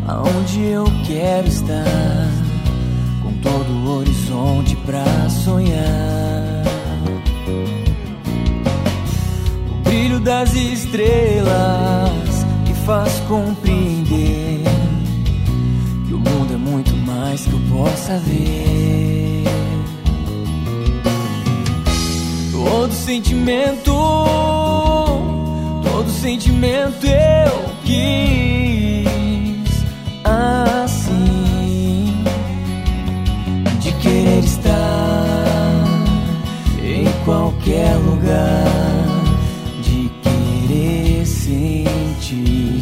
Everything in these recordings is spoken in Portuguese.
aonde eu quero estar, com todo o horizonte pra sonhar. O brilho das estrelas que faz compreender que o mundo é muito mais que eu possa ver. Todo sentimento eu quis assim, de querer estar em qualquer lugar, de querer sentir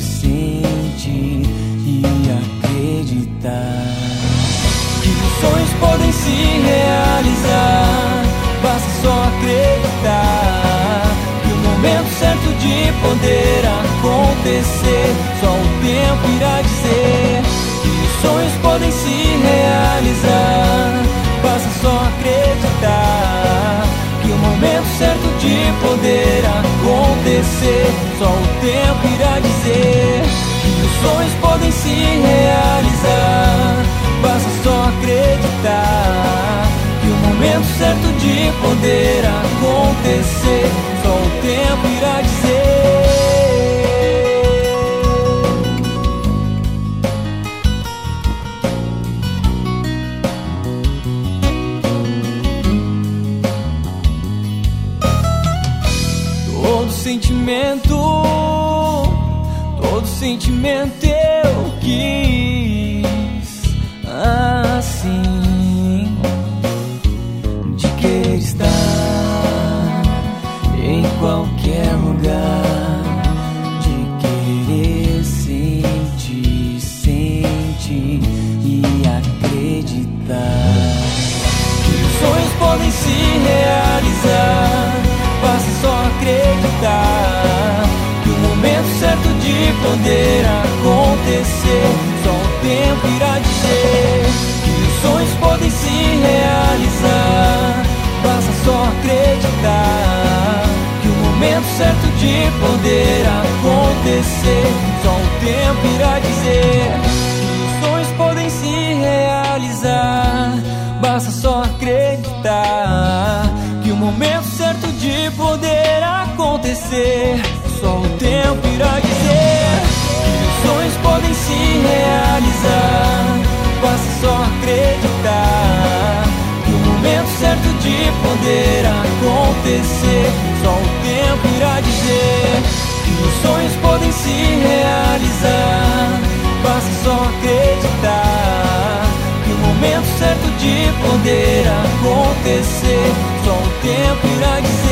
e acreditar que os sonhos podem se realizar. Basta só acreditar que o momento certo de poder acontecer, só o tempo irá dizer que os sonhos podem se realizar. Basta só acreditar que o momento certo de poder acontecer, só o tempo irá dizer que os sonhos podem se realizar. Basta só acreditar que o momento certo de poder acontecer, só o tempo irá dizer. Todo sentimento eu quis assim, de querer estar em qualquer lugar, de querer sentir e acreditar que os sonhos podem se realizar. Basta só acreditar que o momento certo de poder acontecer, só o tempo irá dizer que os sonhos podem se realizar. Basta só acreditar que o momento certo de poder acontecer, só o tempo irá dizer que os sonhos podem se realizar. Basta só acreditar que o momento certo de poder acontecer, só o tempo irá dizer que os sonhos podem se realizar. Basta só acreditar que o momento certo de poder acontecer, só o tempo irá dizer que os sonhos podem se realizar. Basta só acreditar que o momento certo de poder acontecer, só o tempo irá dizer